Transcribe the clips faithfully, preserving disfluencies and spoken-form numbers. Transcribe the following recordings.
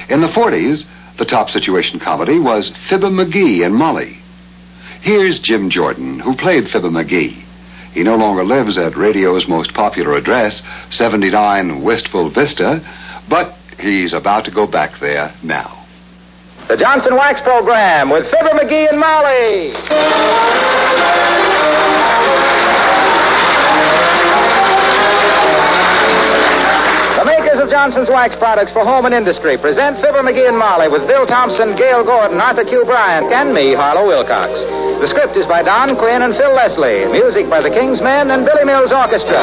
In the forties, the top situation comedy was Fibber McGee and Molly. Here's Jim Jordan, who played Fibber McGee. He no longer lives at radio's most popular address, seventy-nine Wistful Vista, but he's about to go back there now. The Johnson Wax Program with Fibber McGee and Molly. The makers of Johnson's Wax products for home and industry present Fibber McGee and Molly with Bill Thompson, Gail Gordon, Arthur Q. Bryant, and me, Harlow Wilcox. The script is by Don Quinn and Phil Leslie. Music by the King's Men and Billy Mills Orchestra.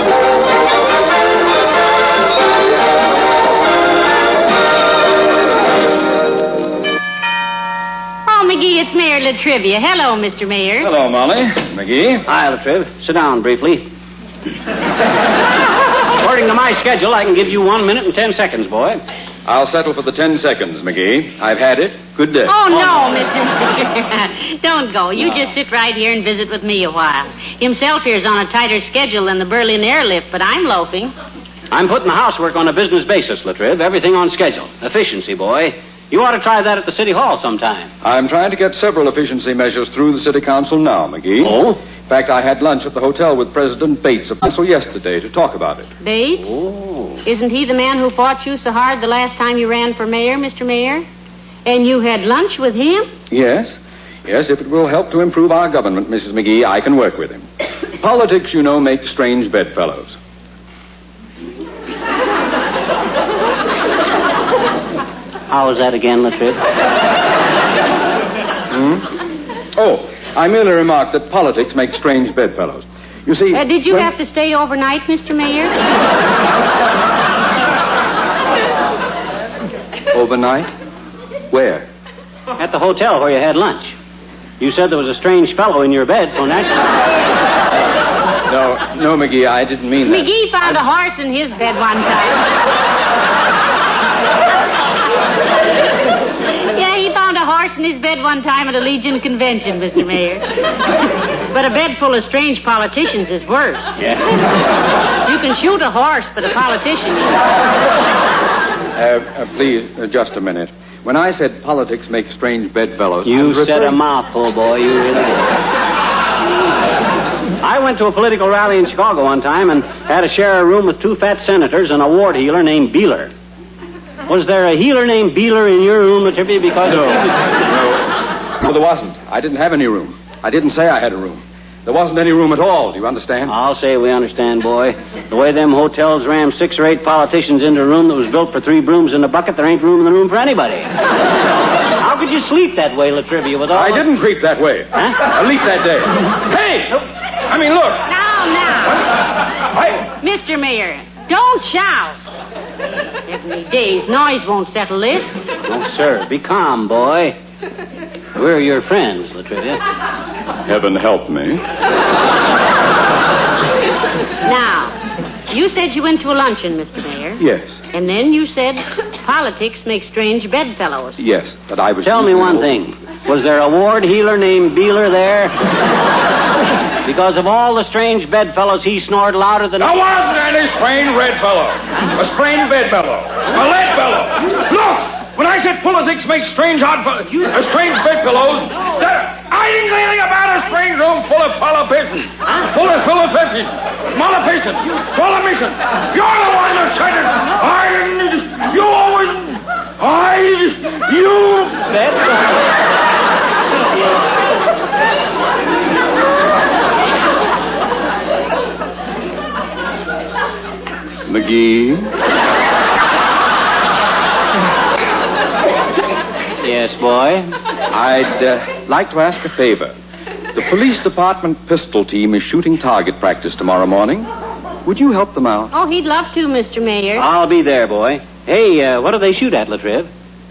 Oh, McGee, it's Mayor Latrivia. Hello, Mister Mayor. Hello, Molly. McGee. Hi, Latriv. Sit down briefly. According to my schedule, I can give you one minute and ten seconds, boy. I'll settle for the ten seconds, McGee. I've had it. Good day. Oh, no, Mister Mayor. Don't go. You no. just sit right here and visit with me a while. Himself here's on a tighter schedule than the Berlin airlift, but I'm loafing. I'm putting the housework on a business basis, Latriv. Everything on schedule. Efficiency, boy. You ought to try that at the City Hall sometime. I'm trying to get several efficiency measures through the City Council now, McGee. Oh? In fact, I had lunch at the hotel with President Bates of Council yesterday to talk about it. Bates? Oh. Isn't he the man who fought you so hard the last time you ran for mayor, Mister Mayor? And you had lunch with him? Yes. Yes, if it will help to improve our government, Missus McGee, I can work with him. Politics, you know, make strange bedfellows. How was that again, Latriv? Hmm? Oh, I merely remarked that politics make strange bedfellows. You see... Uh, did you when... have to stay overnight, Mister Mayor? Overnight? Where? At the hotel where you had lunch. You said there was a strange fellow in your bed, so naturally... No, no, McGee, I didn't mean that. McGee found I... a horse in his bed one time. Yeah, he found a horse in his bed one time at a Legion convention, Mister Mayor. But a bed full of strange politicians is worse. Yeah. You can shoot a horse, but a politician... Uh, uh, please, uh, just a minute. When I said politics make strange bedfellows... You said referring... a mouthful, boy. You really did. I went to a political rally in Chicago one time and had to share a room with two fat senators and a ward healer named Beeler. Was there a healer named Beeler in your room, Latrivia? Because no. no. No, there wasn't. I didn't have any room. I didn't say I had a room. There wasn't any room at all. Do you understand? I'll say we understand, boy. The way them hotels ram six or eight politicians into a room that was built for three brooms in a bucket, there ain't room in the room for anybody. How could you sleep that way, Latrivia, with all... I didn't sleep that way. Huh? I leaped that day. Hey! I mean, look. Now, now. I... Mister Mayor, don't shout. Every day's noise won't settle this. Oh, sir, be calm, boy. We're your friends, Latrivia. Heaven help me. Now, you said you went to a luncheon, Mister Mayor. Yes. And then you said politics make strange bedfellows. Yes, but I was... Tell me one thing. Was there a ward healer named Beeler there? Because of all the strange bedfellows, he snored louder than... There wasn't any strange bedfellow. A strange bedfellow. A lead fellow. Look! When I said politics make strange odd... Fe- a strange bedfellows... I didn't say anything about a strange room full of politicians. Full of politicians. Politicians. Politicians. You're the one that said it. I didn't... You always... I... You... That's right. McGee? Yes, boy? I'd uh, like to ask a favor. The police department pistol team is shooting target practice tomorrow morning. Would you help them out? Oh, he'd love to, Mister Mayor. I'll be there, boy. Hey, uh, what do they shoot at, Latriv?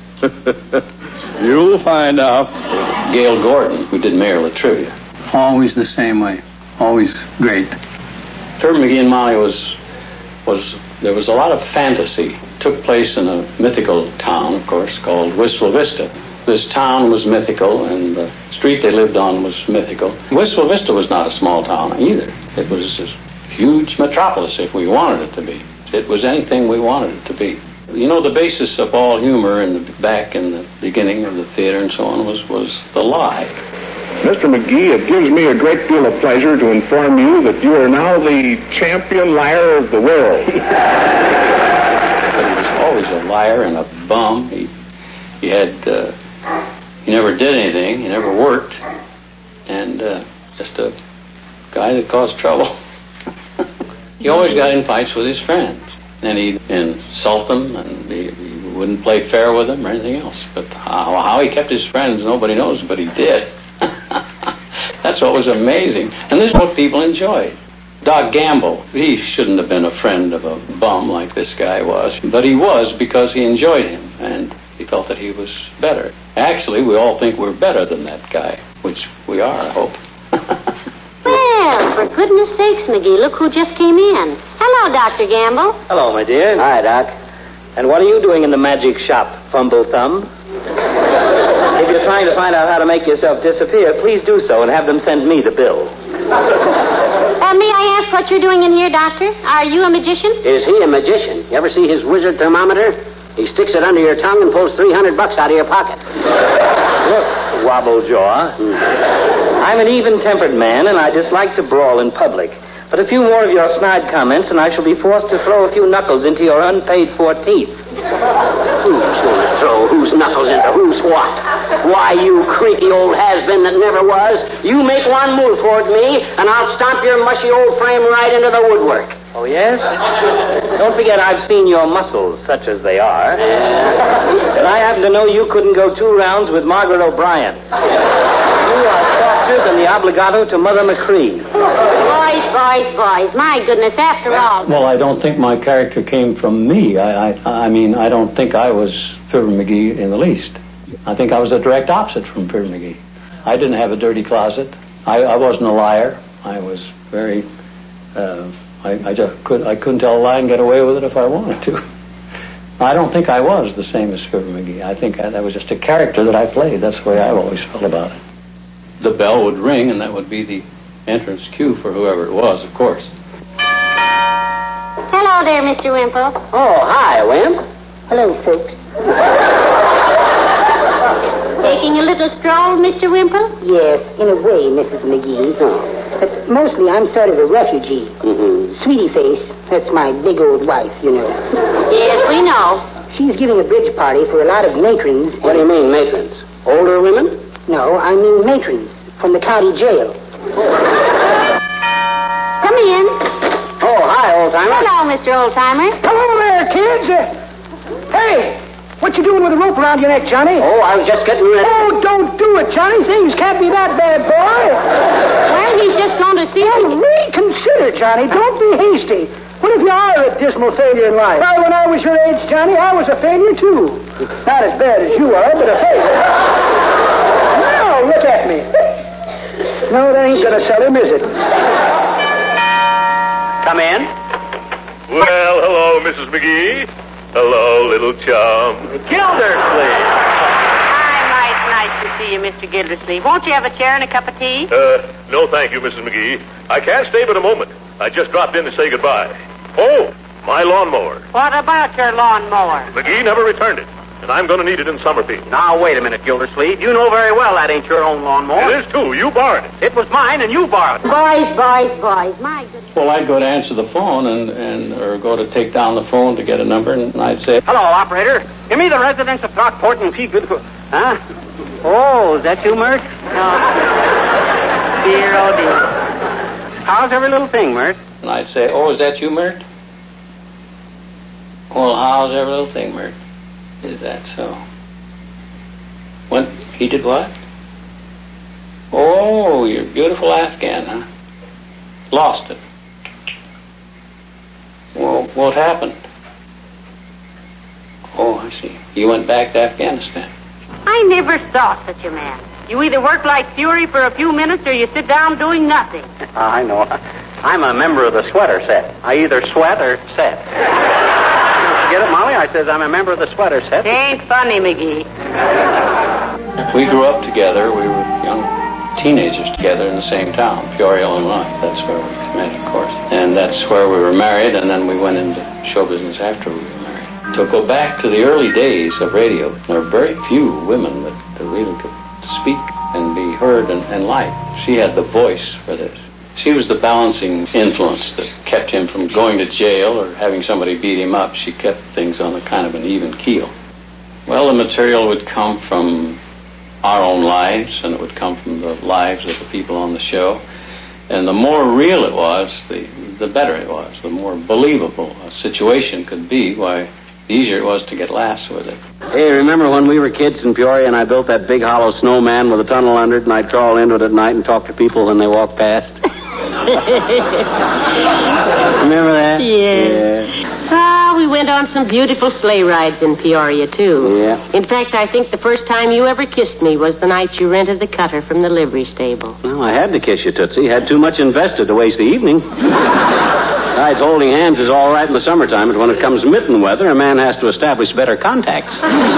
You'll find out. Gail Gordon, who did Mayor Latrivia. Always the same way. Always great. Fibber McGee and Molly was... was there was a lot of fantasy. It took place in a mythical town, of course, called Wistful Vista. This town was mythical, and the street they lived on was mythical. Wistful Vista was not a small town either. It was a huge metropolis if we wanted it to be. It was anything we wanted it to be. You know, the basis of all humor in the back in the beginning of the theater and so on was, was the lie. Mister McGee, it gives me a great deal of pleasure to inform you that you are now the champion liar of the world. But he was always a liar and a bum. He, he had, uh, he never did anything. He never worked. And uh, just a guy that caused trouble. He always got in fights with his friends. And he'd insult them, and he, he wouldn't play fair with them or anything else. But how, how he kept his friends, nobody knows, but he did. That's what was amazing. And this is what people enjoyed. Doc Gamble, he shouldn't have been a friend of a bum like this guy was, but he was because he enjoyed him, and he felt that he was better. Actually, we all think we're better than that guy, which we are, I hope. Well, for goodness sakes, McGee, look who just came in. Hello, Doctor Gamble. Hello, my dear. Hi, Doc. And what are you doing in the magic shop, Fumble Thumb? If you're trying to find out how to make yourself disappear, please do so and have them send me the bill. Uh, may I ask what you're doing in here, Doctor? Are you a magician? Is he a magician? You ever see his wizard thermometer? He sticks it under your tongue and pulls three hundred bucks out of your pocket. Look, Wobblejaw. I'm an even-tempered man, and I dislike to brawl in public. But a few more of your snide comments, and I shall be forced to throw a few knuckles into your unpaid-for teeth. Who's going to throw whose knuckles into whose what? Why, you creepy old has-been that never was. You make one move toward me, and I'll stomp your mushy old frame right into the woodwork. Oh, yes? Don't forget I've seen your muscles, such as they are. And I happen to know you couldn't go two rounds with Margaret O'Brien. You are softer than the obligato to Mother McCree. Boys, boys, boys. My goodness, after all. Well, I don't think my character came from me. I, I, I mean, I don't think I was Fibber McGee in the least. I think I was the direct opposite from Fibber McGee. I didn't have a dirty closet. I, I wasn't a liar. I was very... Uh, I, I just could I couldn't tell a lie and get away with it if I wanted to. I don't think I was the same as Fibber McGee. I think I, that was just a character that I played. That's the way I've always felt about it. The bell would ring, and that would be the entrance cue for whoever it was, of course. Hello there, Mister Wimple. Oh, hi, Wimp. Hello, folks. Taking a little stroll, Mister Wimple? Yes, in a way, Missus McGee. Oh. But mostly I'm sort of a refugee. Mm-hmm. Sweetie Face, that's my big old wife, you know. Yes, we know. She's giving a bridge party for a lot of matrons. What do you mean, matrons? Older women? No, I mean matrons from the county jail. Come in. Oh, hi, old-timer. Hello, Mister Old-timer. Hello there, kids. Uh, hey, what you doing with a rope around your neck, Johnny? Oh, I was just getting ready. Oh, don't do it, Johnny. Things can't be that bad, boy. Well, he's just going to see Well, you. reconsider, Johnny. Don't be hasty. What if you are a dismal failure in life? Well, when I was your age, Johnny, I was a failure, too. Not as bad as you are, but a failure. Now, look at me. No, that ain't going to sell him, is it? Come in. Well, hello, Missus McGee. Hello, little chum. Gildersleeve. Hi, nice, nice to see you, Mister Gildersleeve. Won't you have a chair and a cup of tea? Uh, no, thank you, Missus McGee. I can't stay but a moment. I just dropped in to say goodbye. Oh, my lawnmower. What about your lawnmower? McGee never returned it, and I'm going to need it in Summerfield. Now, wait a minute, Gildersleeve. You know very well that ain't your own lawnmower. It is, too. You borrowed it. It was mine, and you borrowed it. Boys, boys, boys. My goodness. Well, I'd go to answer the phone and, and or go to take down the phone to get a number, and I'd say, Hello, operator. Give me the residence of Throckport and Feed Good... Huh? Oh, is that you, Mert? Oh, dear, oh, dear. How's every little thing, Mert? and I'd say, oh, is that you, Mert? Well, how's every little thing, Mert? Is that so? When he did what? Oh, your beautiful Afghan, huh? Lost it. Well, what happened? Oh, I see. You went back to Afghanistan. I never saw such a man. You either work like fury for a few minutes or you sit down doing nothing. I know. I'm a member of the sweater set. I either sweat or set. Get it, Molly? I says I'm a member of the sweater set. It ain't funny, McGee. We grew up together. We were young teenagers together in the same town, Peoria, Illinois. That's where we met, of course. And that's where we were married, and then we went into show business after we were married. To go back to the early days of radio, there are very few women that, that really could speak and be heard and, and liked. She had the voice for this. She was the balancing influence that kept him from going to jail or having somebody beat him up. She kept things on a kind of an even keel. Well, the material would come from our own lives, and it would come from the lives of the people on the show. And the more real it was, the, the better it was. The more believable a situation could be, why, the easier it was to get laughs with it. Hey, remember when we were kids in Peoria and I built that big hollow snowman with a tunnel under it, and I'd crawl into it at night and talk to people when they walked past? Remember that? Yeah. Yeah. Ah, we went on some beautiful sleigh rides in Peoria, too. Yeah. In fact, I think the first time you ever kissed me was the night you rented the cutter from the livery stable. Well, I had to kiss you, Tootsie. Had too much invested to waste the evening. Besides, holding hands is all right in the summertime, but when it comes mitten weather, a man has to establish better contacts.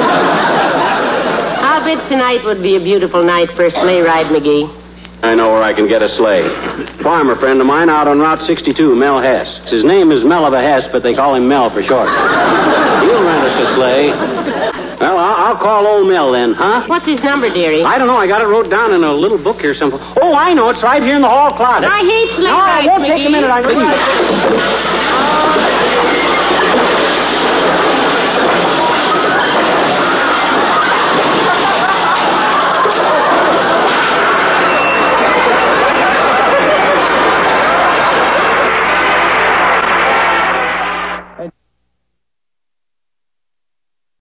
I'll bet tonight would be a beautiful night for a sleigh ride, McGee. I know where I can get a sleigh. Farmer friend of mine out on Route sixty-two, Mel Hess. His name is Mel of a Hess, but they call him Mel for short. He'll rent us a sleigh. Well, I'll, I'll call old Mel then, huh? What's his number, dearie? I don't know. I got it wrote down in a little book here somewhere. Oh, I know. It's right here in the hall closet. I hate sleigh No, rides, it won't take McGee. a minute. I